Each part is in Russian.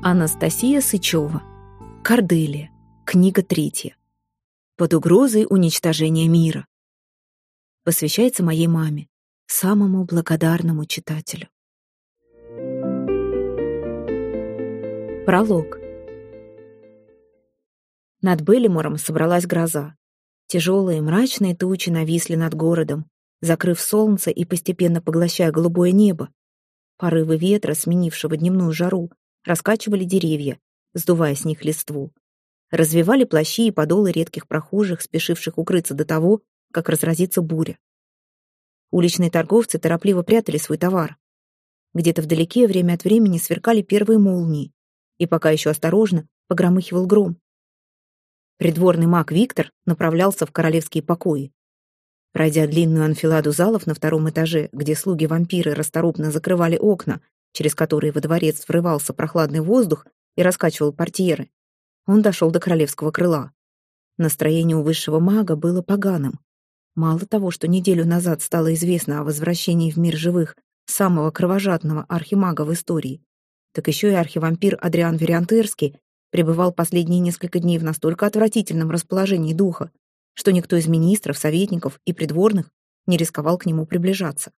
Анастасия Сычева. Корделия. Книга 3. Под угрозой уничтожения мира. Посвящается моей маме, самому благодарному читателю. Пролог. Над Беллимором собралась гроза. Тяжелые мрачные тучи нависли над городом, закрыв солнце и постепенно поглощая голубое небо. Порывы ветра, сменившего дневную жару, раскачивали деревья, сдувая с них листву. Развевали плащи и подолы редких прохожих, спешивших укрыться до того, как разразится буря. Уличные торговцы торопливо прятали свой товар. Где-то вдалеке время от времени сверкали первые молнии, и пока еще осторожно погромыхивал гром. Придворный маг Виктор направлялся в королевские покои. Пройдя длинную анфиладу залов на втором этаже, где слуги-вампиры расторопно закрывали окна, через которые во дворец врывался прохладный воздух и раскачивал портьеры, он дошел до королевского крыла. Настроение у высшего мага было поганым. Мало того, что неделю назад стало известно о возвращении в мир живых самого кровожадного архимага в истории, так еще и архивампир Адриан Вериантерский пребывал последние несколько дней в настолько отвратительном расположении духа, что никто из министров, советников и придворных не рисковал к нему приближаться.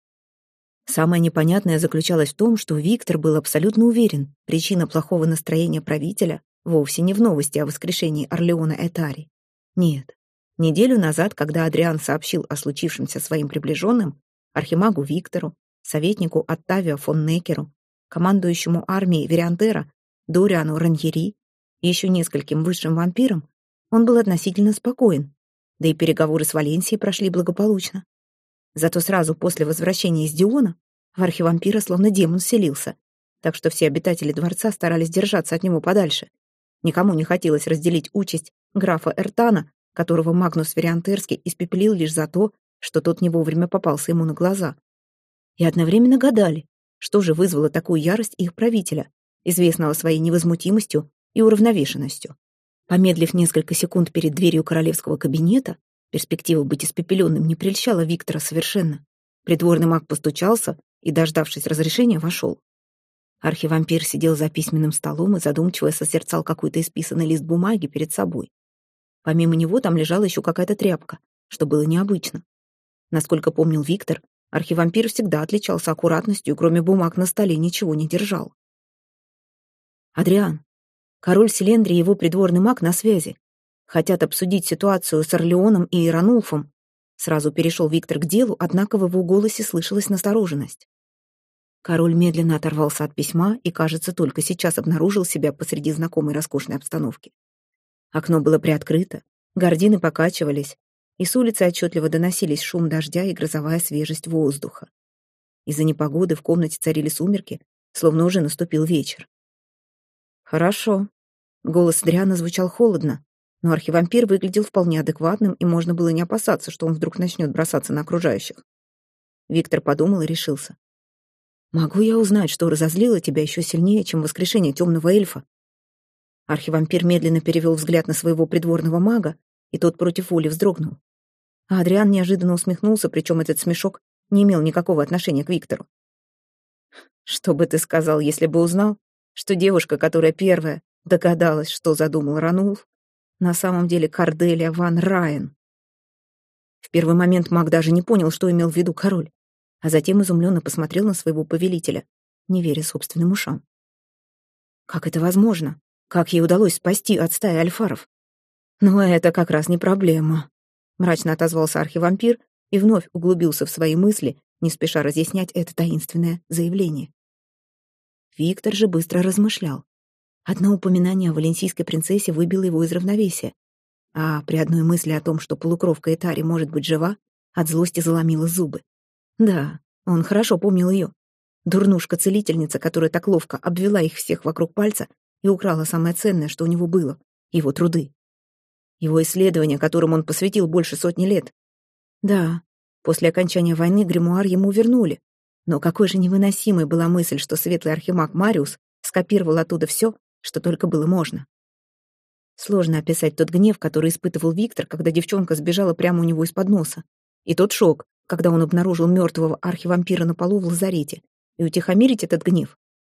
Самое непонятное заключалось в том, что Виктор был абсолютно уверен, причина плохого настроения правителя вовсе не в новости о воскрешении Орлеона Этари. Нет. Неделю назад, когда Адриан сообщил о случившемся своим приближенным, архимагу Виктору, советнику Оттавио фон Некеру, командующему армией Вериантера Дориану Раньери и еще нескольким высшим вампирам, он был относительно спокоен, да и переговоры с Валенсией прошли благополучно. Зато сразу после возвращения из Диона в архивампира словно демон вселился, так что все обитатели дворца старались держаться от него подальше. Никому не хотелось разделить участь графа Эртана, которого Магнус Вериантерский испепелил лишь за то, что тот не вовремя попался ему на глаза. И одновременно гадали, что же вызвало такую ярость их правителя, известного своей невозмутимостью и уравновешенностью. Помедлив несколько секунд перед дверью королевского кабинета, перспектива быть испепеленным не прельщала Виктора совершенно. Придворный маг постучался и, дождавшись разрешения, вошел. Архивампир сидел за письменным столом и задумчиво созерцал какой-то исписанный лист бумаги перед собой. Помимо него там лежала еще какая-то тряпка, что было необычно. Насколько помнил Виктор, архивампир всегда отличался аккуратностью, кроме бумаг на столе ничего не держал. «Адриан, король Селендрии и его придворный маг на связи. Хотят обсудить ситуацию с Орлеоном и Ранулфом». Сразу перешел Виктор к делу, однако в его голосе слышалась настороженность. Король медленно оторвался от письма и, кажется, только сейчас обнаружил себя посреди знакомой роскошной обстановки. Окно было приоткрыто, гардины покачивались, и с улицы отчетливо доносились шум дождя и грозовая свежесть воздуха. Из-за непогоды в комнате царили сумерки, словно уже наступил вечер. «Хорошо». Голос Адриана звучал холодно, но архивампир выглядел вполне адекватным, и можно было не опасаться, что он вдруг начнет бросаться на окружающих. Виктор подумал и решился. «Могу я узнать, что разозлило тебя еще сильнее, чем воскрешение темного эльфа?» Архивампир медленно перевел взгляд на своего придворного мага, и тот против воли вздрогнул. А Адриан неожиданно усмехнулся, причем этот смешок не имел никакого отношения к Виктору. «Что бы ты сказал, если бы узнал, что девушка, которая первая догадалась, что задумал Ранулф, на самом деле Корделия ван Райен?» В первый момент маг даже не понял, что имел в виду король, а затем изумленно посмотрел на своего повелителя, не веря собственным ушам. «Как это возможно? Как ей удалось спасти от стаи альфаров?» «Но это как раз не проблема», — мрачно отозвался архивампир и вновь углубился в свои мысли, не спеша разъяснять это таинственное заявление. Виктор же быстро размышлял. Одно упоминание о валенсийской принцессе выбило его из равновесия, а при одной мысли о том, что полукровка Этари может быть жива, от злости заломило зубы. Да, он хорошо помнил ее. Дурнушка-целительница, которая так ловко обвела их всех вокруг пальца и украла самое ценное, что у него было — его труды. Его исследования, которым он посвятил больше сотни лет. Да, после окончания войны гримуар ему вернули, но какой же невыносимой была мысль, что светлый архимаг Мариус скопировал оттуда все, что только было можно. Сложно описать тот гнев, который испытывал Виктор, когда девчонка сбежала прямо у него из-под носа, и тот шок, когда он обнаружил мертвого архивампира на полу в лазарете, и утихомирить этот гнев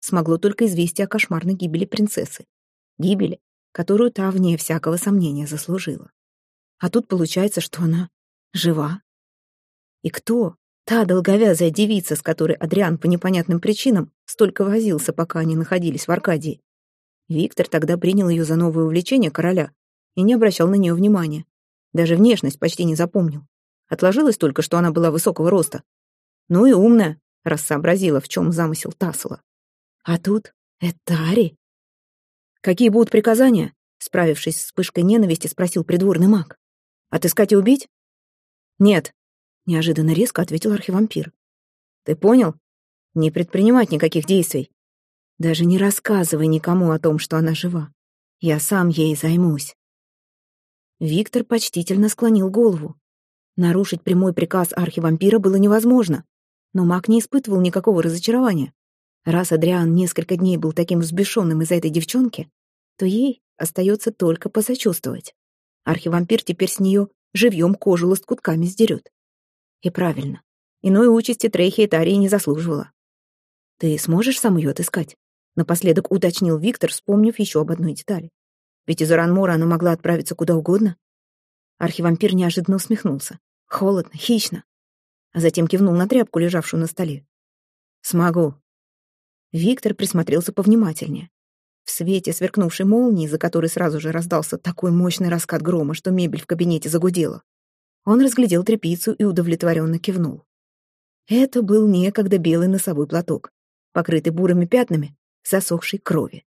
смогло только известие о кошмарной гибели принцессы. Гибели, которую та, вне всякого сомнения, заслужила. А тут получается, что она жива. И кто? Та долговязая девица, с которой Адриан по непонятным причинам столько возился, пока они находились в Аркадии. Виктор тогда принял ее за новое увлечение короля и не обращал на нее внимания. Даже внешность почти не запомнил. Отложилось только, что она была высокого роста. Ну и умная, раз сообразила, в чем замысел Тассела. А тут Этари. «Какие будут приказания?» Справившись с вспышкой ненависти, спросил придворный маг. «Отыскать и убить?» «Нет», — неожиданно резко ответил архивампир. «Ты понял? Не предпринимать никаких действий. Даже не рассказывай никому о том, что она жива. Я сам ей займусь». Виктор почтительно склонил голову. Нарушить прямой приказ архивампира было невозможно, но маг не испытывал никакого разочарования. Раз Адриан несколько дней был таким взбешенным из-за этой девчонки, то ей остается только посочувствовать. Архивампир теперь с нее живьем кожу лоскутками сдерет. И правильно. Иной участи Трейхи Этарии не заслуживала. «Ты сможешь сам ее отыскать?» Напоследок уточнил Виктор, вспомнив еще об одной детали. Ведь из Уранмора она могла отправиться куда угодно. Архивампир неожиданно усмехнулся. Холодно, хищно. А затем кивнул на тряпку, лежавшую на столе. «Смогу». Виктор присмотрелся повнимательнее. В свете сверкнувшей молнии, за которой сразу же раздался такой мощный раскат грома, что мебель в кабинете загудела, он разглядел тряпицу и удовлетворенно кивнул. Это был некогда белый носовой платок, покрытый бурыми пятнами засохшей крови.